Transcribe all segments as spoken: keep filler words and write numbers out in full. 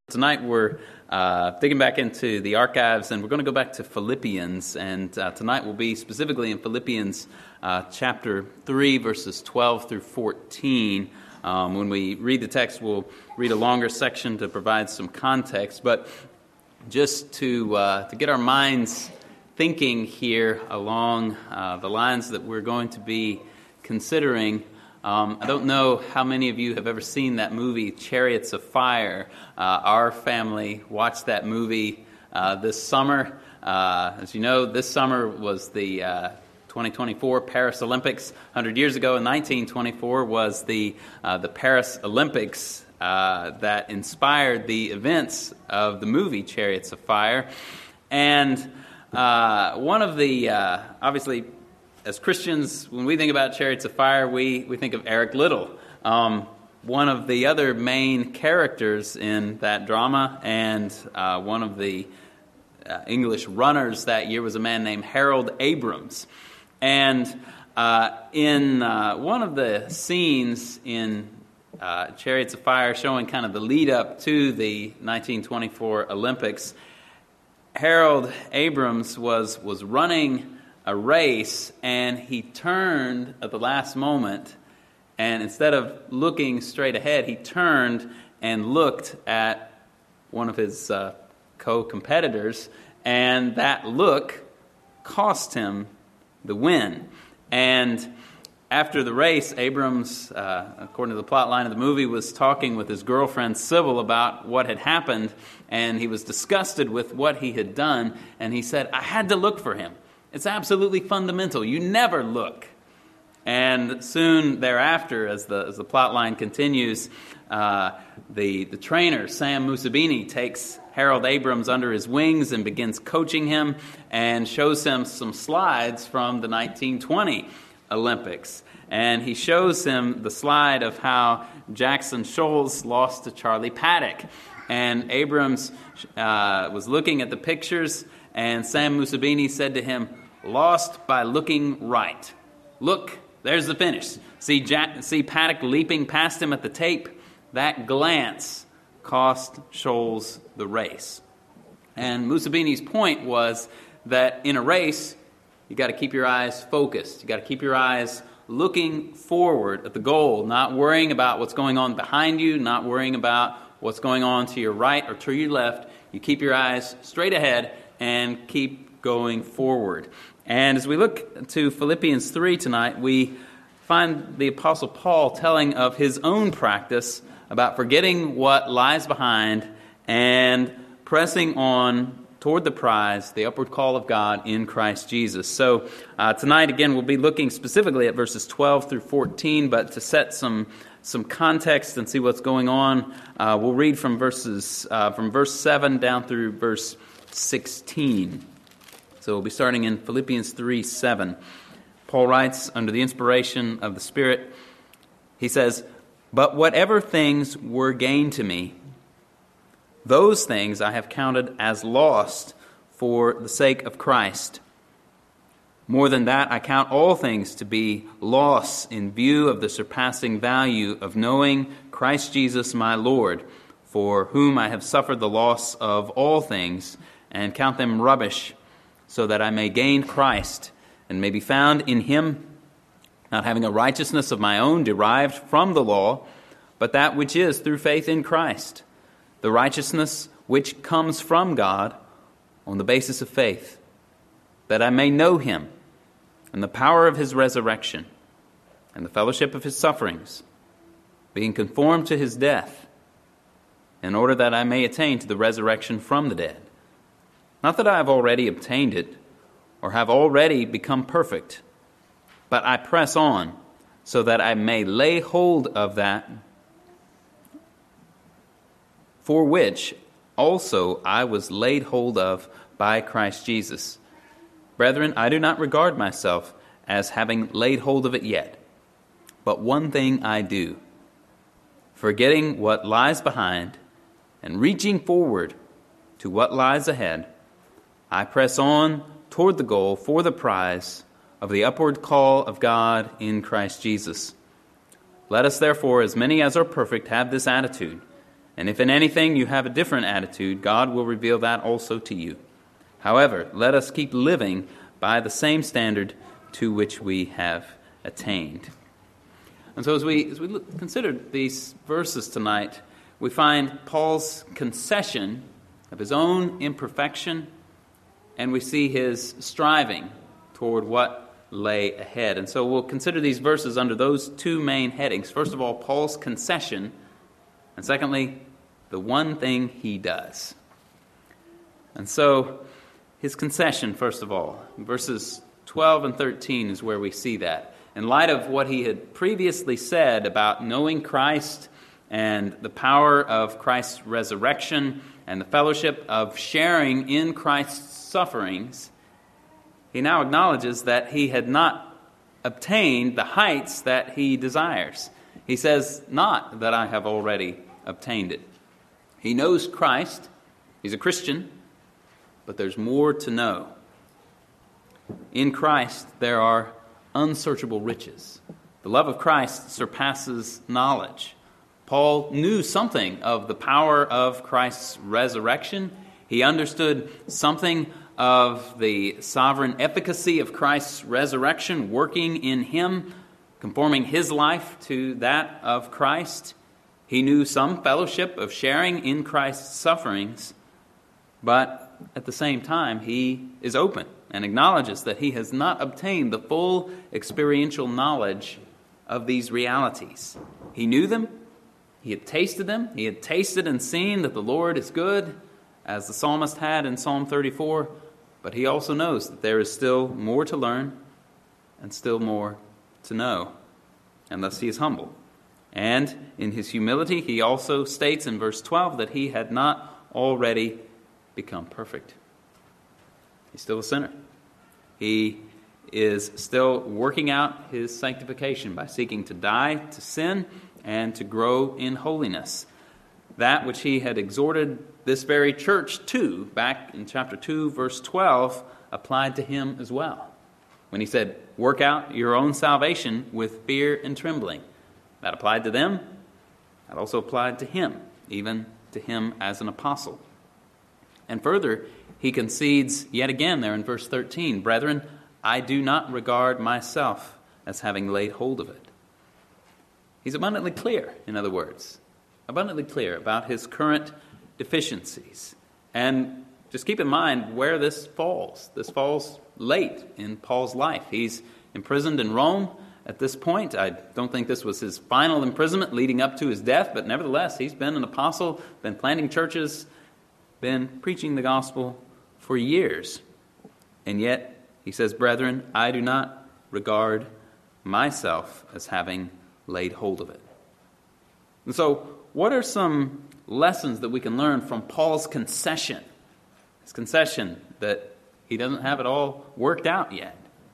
Tonight we're uh, digging back into the archives, and we're going to go back to Philippians, and uh, tonight will be specifically in Philippians uh, chapter three, verses twelve through fourteen. Um, when we read the text, we'll read a longer section to provide some context, but just to uh, to get our minds thinking here along uh, the lines that we're going to be considering. Um, I don't know how many of you have ever seen that movie, Chariots of Fire. Uh, our family watched that movie uh, this summer. Uh, as you know, this summer was the uh, twenty twenty-four Paris Olympics. one hundred years ago, in nineteen twenty-four, was the uh, the Paris Olympics uh, that inspired the events of the movie Chariots of Fire. And uh, one of the, uh, obviously, as Christians, when we think about Chariots of Fire, we, we think of Eric Liddell, um, one of the other main characters in that drama, and uh, one of the uh, English runners that year was a man named Harold Abrams. And uh, in uh, one of the scenes in uh, Chariots of Fire, showing kind of the lead up to the nineteen twenty-four Olympics, Harold Abrams was was running a race, and he turned at the last moment, and instead of looking straight ahead, he turned and looked at one of his uh, co-competitors, and that look cost him the win. And after the race, Abrams, uh, according to the plot line of the movie, was talking with his girlfriend Sybil about what had happened, and he was disgusted with what he had done, and he said, "I had to look for him. It's absolutely fundamental. You never look." And soon thereafter, as the as the plot line continues, uh, the the trainer Sam Musabini takes Harold Abrams under his wings and begins coaching him, and shows him some slides from the nineteen twenty Olympics. And he shows him the slide of how Jackson Scholes lost to Charlie Paddock. And Abrams uh, was looking at the pictures, and Sam Musabini said to him, "Lost by looking right. Look, there's the finish. See Jack, see Paddock leaping past him at the tape? That glance cost Scholes the race." And Musabini's point was that in a race, you got to keep your eyes focused. You got to keep your eyes looking forward at the goal, not worrying about what's going on behind you, not worrying about what's going on to your right or to your left. You keep your eyes straight ahead and keep going forward. And as we look to Philippians three tonight, we find the Apostle Paul telling of his own practice about forgetting what lies behind and pressing on toward the prize, the upward call of God in Christ Jesus. So uh, tonight, again, we'll be looking specifically at verses twelve through fourteen, but to set some some context and see what's going on, uh, we'll read from verses uh, from verse seven down through verse sixteen. So we'll be starting in Philippians three seven. Paul writes under the inspiration of the Spirit, he says, "But whatever things were gain to me, those things I have counted as lost for the sake of Christ. More than that, I count all things to be loss in view of the surpassing value of knowing Christ Jesus my Lord, for whom I have suffered the loss of all things, and count them rubbish, so that I may gain Christ, and may be found in him, not having a righteousness of my own derived from the law, but that which is through faith in Christ, the righteousness which comes from God on the basis of faith, that I may know him, and the power of his resurrection, and the fellowship of his sufferings, being conformed to his death, in order that I may attain to the resurrection from the dead. Not that I have already obtained it, or have already become perfect, but I press on, so that I may lay hold of that for which also I was laid hold of by Christ Jesus. Brethren, I do not regard myself as having laid hold of it yet, but one thing I do, forgetting what lies behind and reaching forward to what lies ahead, I press on toward the goal for the prize of the upward call of God in Christ Jesus. Let us therefore, as many as are perfect, have this attitude, And if in anything you have a different attitude, God will reveal that also to you. However, let us keep living by the same standard to which we have attained. And so as we as we look, consider these verses tonight, we find Paul's concession of his own imperfection, and we see his striving toward what lay ahead. And so we'll consider these verses under those two main headings. First of all, Paul's concession, and secondly, the one thing he does. And so his concession, first of all, verses twelve and thirteen is where we see that. In light of what he had previously said about knowing Christ and the power of Christ's resurrection and the fellowship of sharing in Christ's sufferings, he now acknowledges that he had not obtained the heights that he desires. He says, not that I have already obtained it. He knows Christ. He's a Christian. But there's more to know. In Christ, there are unsearchable riches. The love of Christ surpasses knowledge. Paul knew something of the power of Christ's resurrection. He understood something of the sovereign efficacy of Christ's resurrection working in him, conforming his life to that of Christ. He knew some fellowship of sharing in Christ's sufferings, but at the same time, he is open and acknowledges that he has not obtained the full experiential knowledge of these realities. He knew them, he had tasted them, he had tasted and seen that the Lord is good, as the psalmist had in Psalm thirty-four, but he also knows that there is still more to learn and still more to know, and thus he is humble. And in his humility, he also states in verse twelve that he had not already become perfect. He's still a sinner. He is still working out his sanctification by seeking to die to sin and to grow in holiness. That which he had exhorted this very church to back in chapter two, verse twelve, applied to him as well. When he said, work out your own salvation with fear and trembling. That applied to them. That also applied to him, even to him as an apostle. And further, he concedes yet again there in verse thirteen, brethren, I do not regard myself as having laid hold of it. He's abundantly clear, in other words, abundantly clear about his current deficiencies. And just keep in mind where this falls. This falls late in Paul's life. He's imprisoned in Rome at this point. I don't think this was his final imprisonment leading up to his death, but nevertheless, he's been an apostle, been planting churches, been preaching the gospel for years. And yet, he says, brethren, I do not regard myself as having laid hold of it. And so, what are some lessons that we can learn from Paul's concession? His concession that he doesn't have it all worked out yet.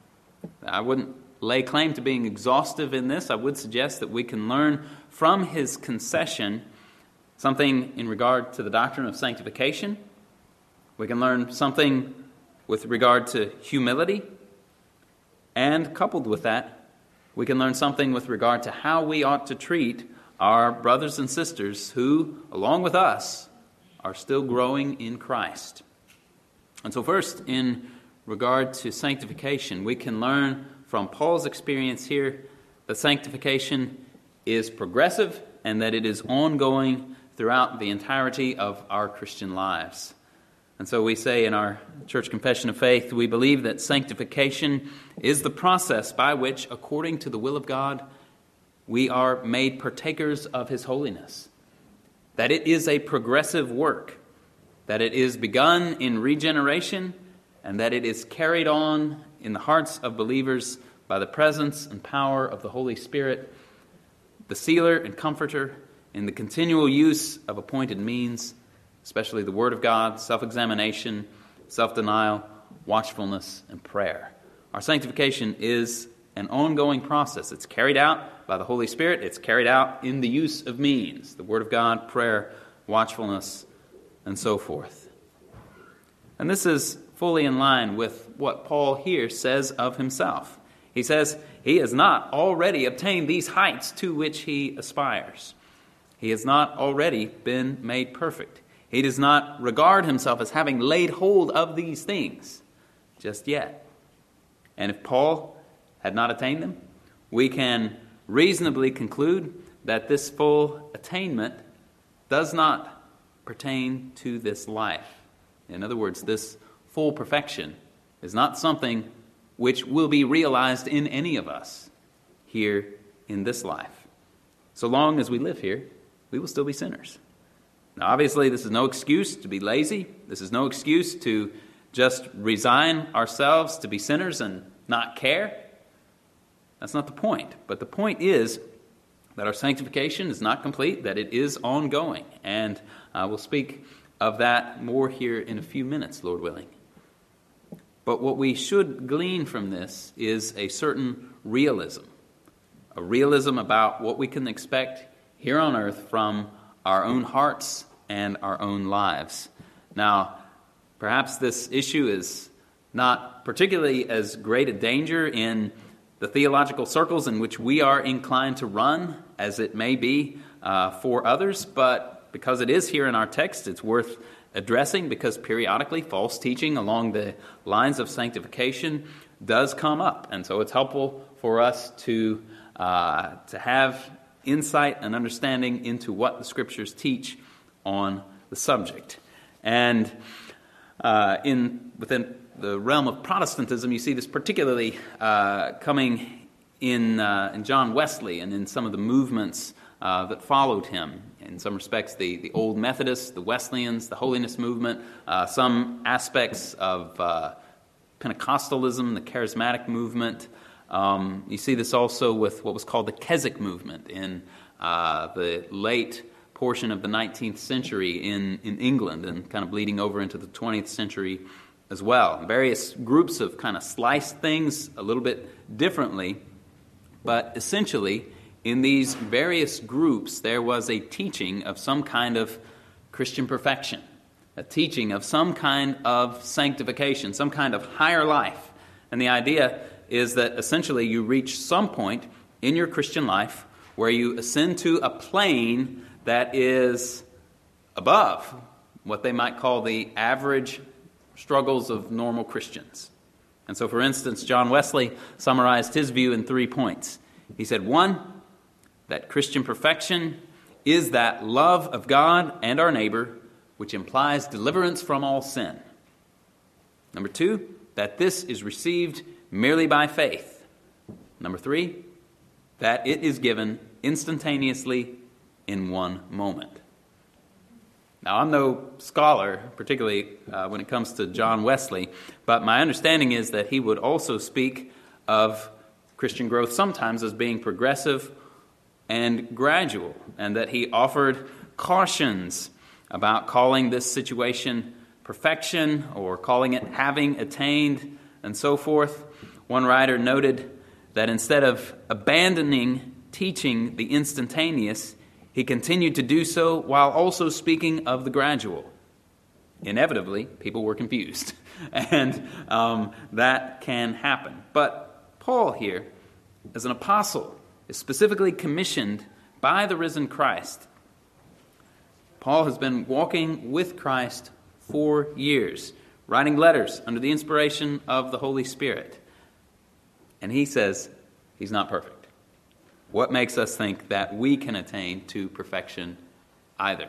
I wouldn't lay claim to being exhaustive in this. I would suggest that we can learn from his concession something in regard to the doctrine of sanctification. We can learn something with regard to humility. And coupled with that, we can learn something with regard to how we ought to treat our brothers and sisters who, along with us, are still growing in Christ. And so first, in regard to sanctification, we can learn from Paul's experience here that sanctification is progressive and that it is ongoing throughout the entirety of our Christian lives. And so we say in our Church Confession of Faith, we believe that sanctification is the process by which, according to the will of God, we are made partakers of His holiness. That it is a progressive work, that it is begun in regeneration, and that it is carried on in the hearts of believers by the presence and power of the Holy Spirit, the sealer and comforter, in the continual use of appointed means, especially the Word of God, self-examination, self-denial, watchfulness, and prayer. Our sanctification is an ongoing process. It's carried out by the Holy Spirit. It's carried out in the use of means, the Word of God, prayer, watchfulness, and so forth. And this is fully in line with what Paul here says of himself. He says he has not already obtained these heights to which he aspires. he has not already been made perfect. He does not regard himself as having laid hold of these things just yet. And if Paul had not attained them, we can reasonably conclude that this full attainment does not pertain to this life. In other words, this full perfection is not something which will be realized in any of us here in this life. So long as we live here, we will still be sinners. Now, obviously, this is no excuse to be lazy. This is no excuse to just resign ourselves to be sinners and not care. That's not the point. But the point is that our sanctification is not complete, that it is ongoing. And uh, we'll speak of that more here in a few minutes, Lord willing. But what we should glean from this is a certain realism. A realism about what we can expect here on earth from our own hearts and our own lives. Now, perhaps this issue is not particularly as great a danger in the theological circles in which we are inclined to run as it may be uh, for others, but because it is here in our text, it's worth addressing, because periodically false teaching along the lines of sanctification does come up. And so it's helpful for us to uh, to have insight and understanding into what the Scriptures teach on the subject. And uh, in within the realm of Protestantism, you see this particularly uh, coming in, uh, in John Wesley and in some of the movements uh, that followed him. In some respects, the, the Old Methodists, the Wesleyans, the Holiness Movement, uh, some aspects of uh, Pentecostalism, the Charismatic Movement. Um, you see this also with what was called the Keswick Movement in uh, the late portion of the nineteenth century in, in England, and kind of bleeding over into the twentieth century as well. Various groups have kind of sliced things a little bit differently, but essentially in these various groups there was a teaching of some kind of Christian perfection, a teaching of some kind of sanctification, some kind of higher life. And the idea is that essentially you reach some point in your Christian life where you ascend to a plane that is above what they might call the average struggles of normal Christians. And so, for instance, John Wesley summarized his view in three points. He said, one, that Christian perfection is that love of God and our neighbor, which implies deliverance from all sin. Number two, that this is received merely by faith. Number three, that it is given instantaneously in one moment. Now, I'm no scholar, particularly uh, when it comes to John Wesley, but my understanding is that he would also speak of Christian growth sometimes as being progressive and gradual, and that he offered cautions about calling this situation perfection or calling it having attained and so forth. One writer noted that instead of abandoning teaching the instantaneous, he continued to do so while also speaking of the gradual. Inevitably, people were confused, and um, that can happen. But Paul here, as an apostle, is specifically commissioned by the risen Christ. Paul has been walking with Christ for years, writing letters under the inspiration of the Holy Spirit. And he says he's not perfect. What makes us think that we can attain to perfection either?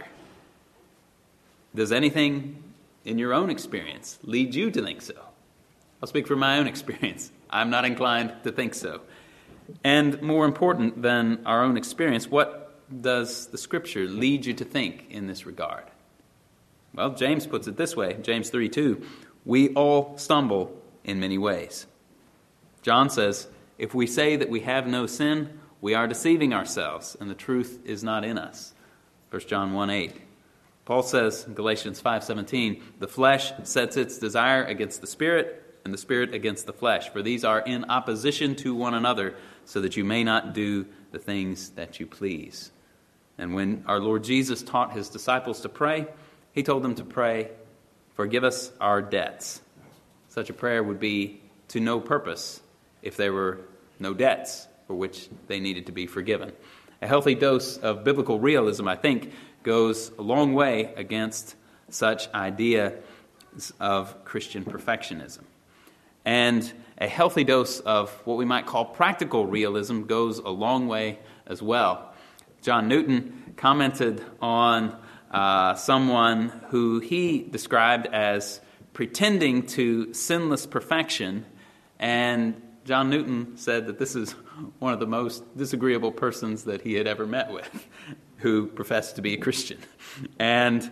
Does anything in your own experience lead you to think so? I'll speak from my own experience. I'm not inclined to think so. And more important than our own experience, what does the Scripture lead you to think in this regard? Well, James puts it this way, James three two, we all stumble in many ways. John says, if we say that we have no sin, we are deceiving ourselves, and the truth is not in us. First John one eight. Paul says in Galatians five seventeen, the flesh sets its desire against the Spirit, and the Spirit against the flesh. For these are in opposition to one another, so that you may not do the things that you please. And when our Lord Jesus taught his disciples to pray, he told them to pray, forgive us our debts. Such a prayer would be to no purpose if there were no debts for which they needed to be forgiven. a healthy dose of biblical realism, I think, goes a long way against such ideas of Christian perfectionism. And a healthy dose of what we might call practical realism goes a long way as well. John Newton commented on uh, someone who he described as pretending to sinless perfection, and John Newton said that this is one of the most disagreeable persons that he had ever met with, who professed to be a Christian. And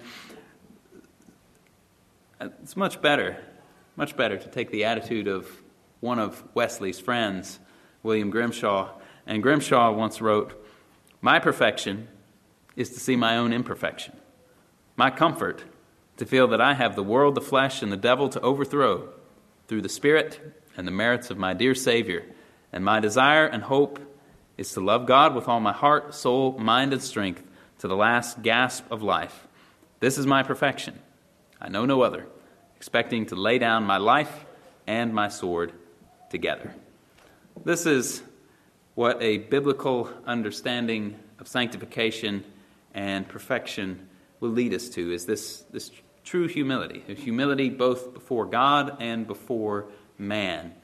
it's much better, much better to take the attitude of one of Wesley's friends, William Grimshaw. And Grimshaw once wrote, "My perfection is to see my own imperfection. My comfort, to feel that I have the world, the flesh, and the devil to overthrow through the Spirit and the merits of my dear Savior. And my desire and hope is to love God with all my heart, soul, mind, and strength to the last gasp of life. This is my perfection. I know no other, expecting to lay down my life and my sword together." This is what a biblical understanding of sanctification and perfection will lead us to, is this, this true humility, a humility both before God and before man.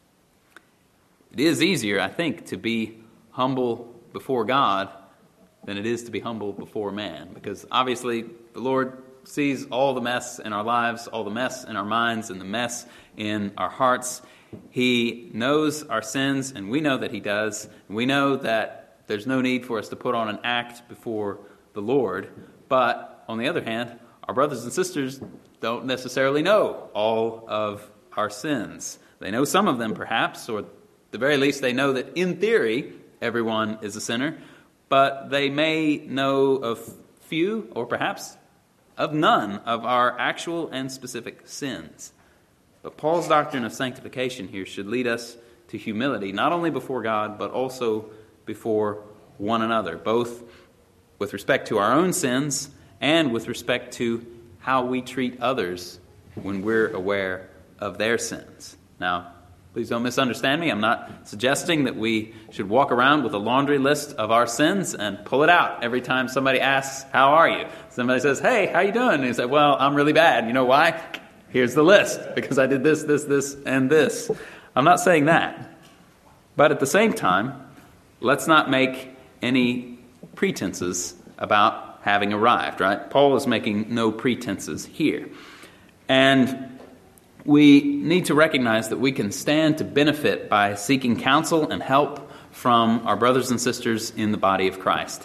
It is easier, I think, to be humble before God than it is to be humble before man, because obviously the Lord sees all the mess in our lives, all the mess in our minds, and the mess in our hearts. He knows our sins, and we know that He does. And we know that there's no need for us to put on an act before the Lord. But on the other hand, our brothers and sisters don't necessarily know all of our sins. They know some of them, perhaps, or at the very least they know that in theory everyone is a sinner, but they may know of few, or perhaps of none, of our actual and specific sins. But Paul's doctrine of sanctification here should lead us to humility, not only before God, but also before one another, both with respect to our own sins and with respect to how we treat others when we're aware of their sins. Now, please don't misunderstand me. I'm not suggesting that we should walk around with a laundry list of our sins and pull it out every time somebody asks, "How are you?" Somebody says, "Hey, how you doing?" And you say, "Well, I'm really bad." You know why? Here's the list, because I did this, this, this, and this. I'm not saying that. But at the same time, let's not make any pretenses about having arrived, right? Paul is making no pretenses here. And we need to recognize that we can stand to benefit by seeking counsel and help from our brothers and sisters in the body of Christ.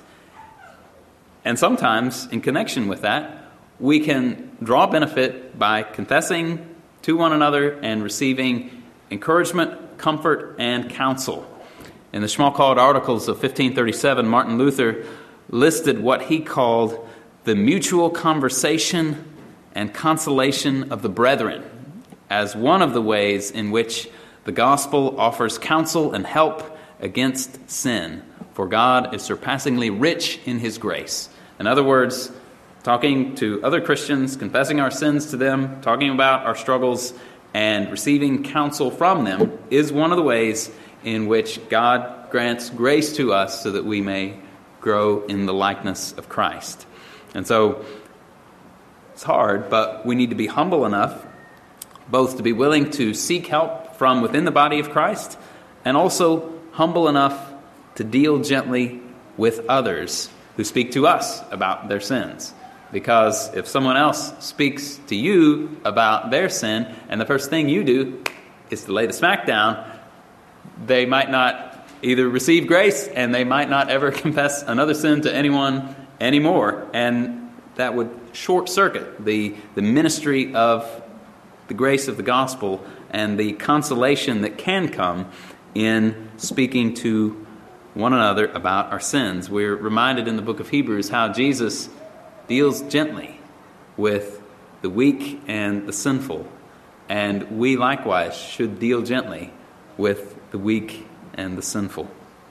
And sometimes, in connection with that, we can draw benefit by confessing to one another and receiving encouragement, comfort, and counsel. In the Schmalkald Articles of fifteen thirty-seven, Martin Luther listed what he called the mutual conversation and consolation of the brethren as one of the ways in which the gospel offers counsel and help against sin, for God is surpassingly rich in His grace. In other words, talking to other Christians, confessing our sins to them, talking about our struggles, and receiving counsel from them is one of the ways in which God grants grace to us so that we may grow in the likeness of Christ. And so it's hard, but we need to be humble enough both to be willing to seek help from within the body of Christ and also humble enough to deal gently with others who speak to us about their sins. Because if someone else speaks to you about their sin and the first thing you do is to lay the smack down, they might not either receive grace and they might not ever confess another sin to anyone anymore. And that would short circuit the, the ministry of the grace of the gospel and the consolation that can come in speaking to one another about our sins. We're reminded in the book of Hebrews how Jesus deals gently with the weak and the sinful. And we likewise should deal gently with the weak and the sinful.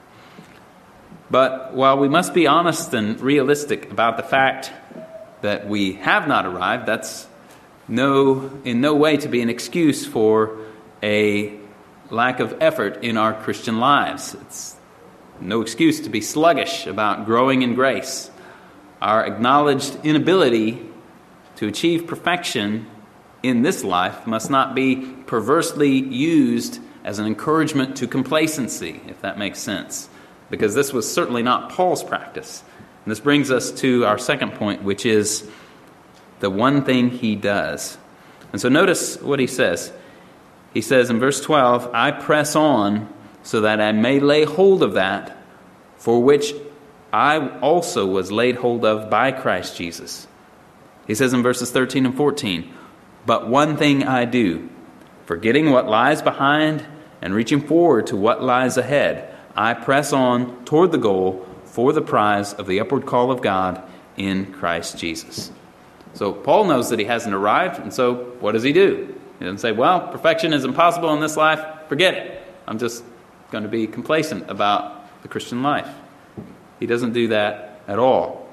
But while we must be honest and realistic about the fact that we have not arrived, that's no in no way to be an excuse for a lack of effort in our Christian lives. It's no excuse to be sluggish about growing in grace. Our acknowledged inability to achieve perfection in this life must not be perversely used as an encouragement to complacency, if that makes sense, because this was certainly not Paul's practice. And this brings us to our second point, which is the one thing he does. And so notice what he says. He says in verse twelve, I press on so that I may lay hold of that for which I also was laid hold of by Christ Jesus. He says in verses thirteen and fourteen, but one thing I do, forgetting what lies behind and reaching forward to what lies ahead, I press on toward the goal for the prize of the upward call of God in Christ Jesus. So Paul knows that he hasn't arrived, and so what does he do? He doesn't say, well, perfection is impossible in this life, forget it. I'm just going to be complacent about the Christian life. He doesn't do that at all.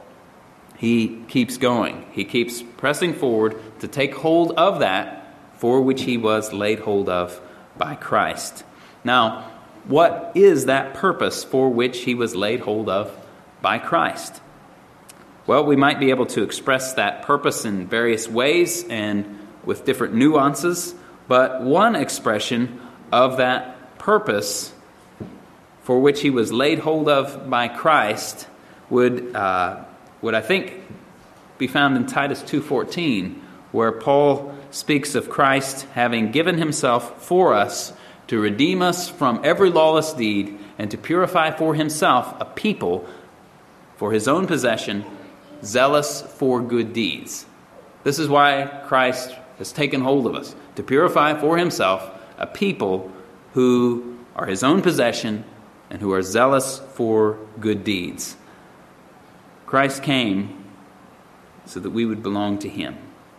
He keeps going. He keeps pressing forward to take hold of that for which he was laid hold of by Christ. Now, what is that purpose for which he was laid hold of by Christ? Well, we might be able to express that purpose in various ways and with different nuances, but one expression of that purpose for which he was laid hold of by Christ would, uh, would I think, be found in Titus two fourteen, where Paul speaks of Christ having given himself for us to redeem us from every lawless deed and to purify for himself a people for his own possession, zealous for good deeds. This is why Christ has taken hold of us, to purify for himself a people who are his own possession and who are zealous for good deeds. Christ came so that we would belong to him.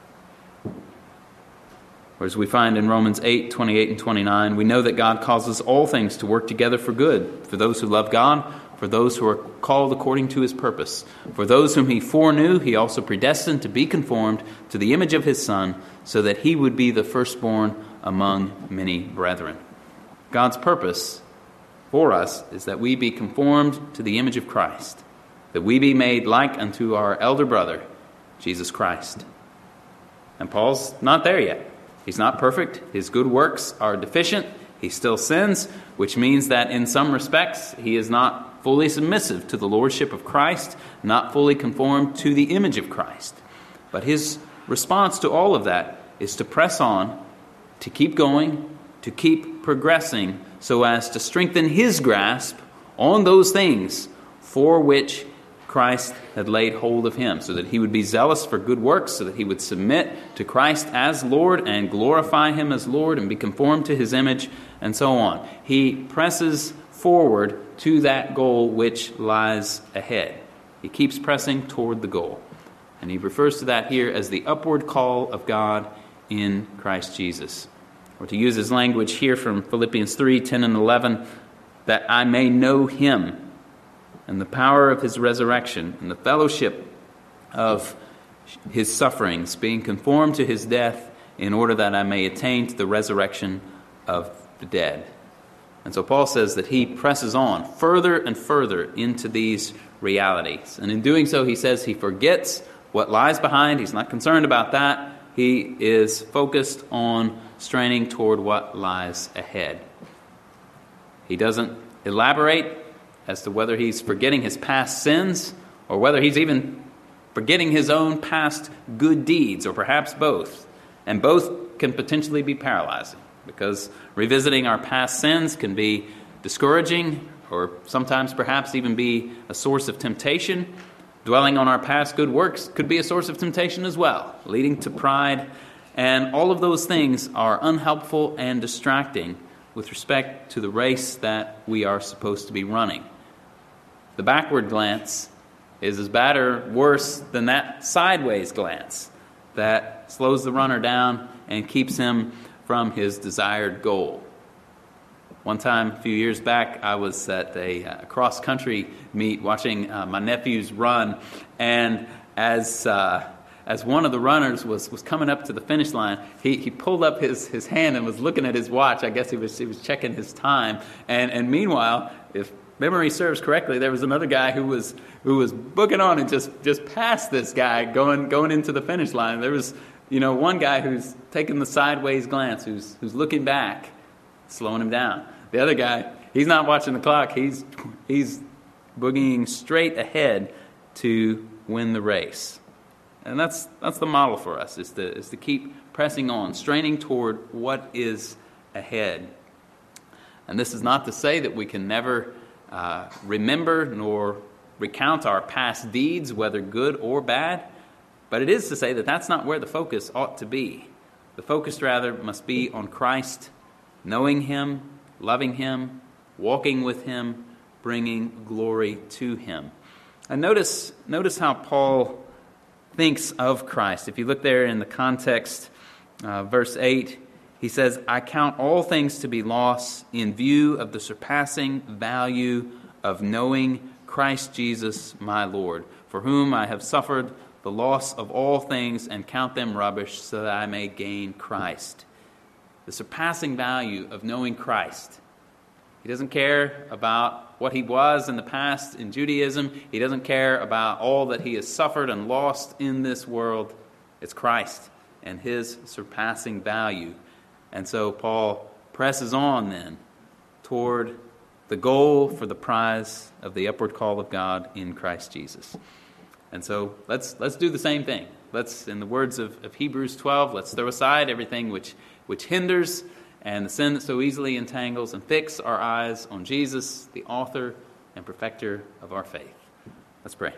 Or as we find in Romans eight, twenty-eight and twenty-nine, we know that God causes all things to work together for good, for those who love God, for those who are called according to his purpose. For those whom he foreknew, he also predestined to be conformed to the image of his Son, so that he would be the firstborn among many brethren. God's purpose for us is that we be conformed to the image of Christ, that we be made like unto our elder brother, Jesus Christ. And Paul's not there yet. He's not perfect. His good works are deficient. He still sins, which means that in some respects he is not fully submissive to the lordship of Christ, not fully conformed to the image of Christ. But his response to all of that is to press on, to keep going, to keep progressing, so as to strengthen his grasp on those things for which Christ had laid hold of him, so that he would be zealous for good works, so that he would submit to Christ as Lord and glorify him as Lord and be conformed to his image, and so on. He presses forward to that goal which lies ahead. He keeps pressing toward the goal. And he refers to that here as the upward call of God in Christ Jesus. Or to use his language here from Philippians three, ten and eleven, that I may know him and the power of his resurrection and the fellowship of his sufferings, being conformed to his death, in order that I may attain to the resurrection of the dead. And so Paul says that he presses on further and further into these realities. And in doing so, he says he forgets what lies behind. He's not concerned about that. He is focused on straining toward what lies ahead. He doesn't elaborate as to whether he's forgetting his past sins or whether he's even forgetting his own past good deeds, or perhaps both. And both can potentially be paralyzing, because revisiting our past sins can be discouraging, or sometimes perhaps even be a source of temptation. Dwelling on our past good works could be a source of temptation as well, leading to pride. And all of those things are unhelpful and distracting with respect to the race that we are supposed to be running. The backward glance is as bad or worse than that sideways glance that slows the runner down and keeps him from his desired goal. One time, a few years back, I was at a uh, cross-country meet watching uh, my nephews run, and as uh, as one of the runners was, was coming up to the finish line, he, he pulled up his, his hand and was looking at his watch. I guess he was he was checking his time, and and meanwhile, if memory serves correctly, there was another guy who was who was booking on and just, just passed this guy going going into the finish line. There was, you know, one guy who's taking the sideways glance, who's who's looking back, slowing him down. The other guy, he's not watching the clock. He's he's boogieing straight ahead to win the race. And that's that's the model for us, is to is to keep pressing on, straining toward what is ahead. And this is not to say that we can never uh, remember nor recount our past deeds, whether good or bad, but it is to say that that's not where the focus ought to be. The focus, rather, must be on Christ, knowing Him, loving Him, walking with Him, bringing glory to Him. And notice, notice how Paul thinks of Christ. If you look there in the context, uh, verse eight, he says, I count all things to be loss in view of the surpassing value of knowing Christ Jesus my Lord, for whom I have suffered the loss of all things and count them rubbish so that I may gain Christ. The surpassing value of knowing Christ. He doesn't care about what he was in the past in Judaism. He doesn't care about all that he has suffered and lost in this world. It's Christ and His surpassing value. And so Paul presses on then toward the goal for the prize of the upward call of God in Christ Jesus. And so let's let's do the same thing. Let's, in the words of, of Hebrews twelve, let's throw aside everything which, which hinders and the sin that so easily entangles, and fix our eyes on Jesus, the author and perfecter of our faith. Let's pray.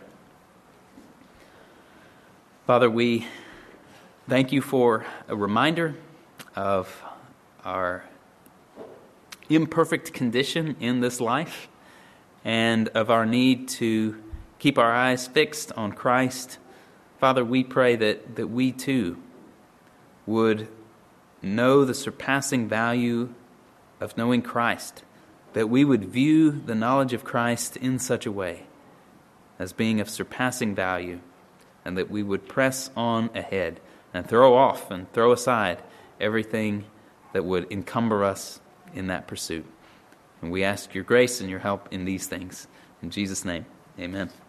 Father, we thank You for a reminder of our imperfect condition in this life and of our need to keep our eyes fixed on Christ. Father, we pray that, that we too would know the surpassing value of knowing Christ, that we would view the knowledge of Christ in such a way as being of surpassing value, and that we would press on ahead and throw off and throw aside everything that would encumber us in that pursuit. And we ask Your grace and Your help in these things. In Jesus' name, amen.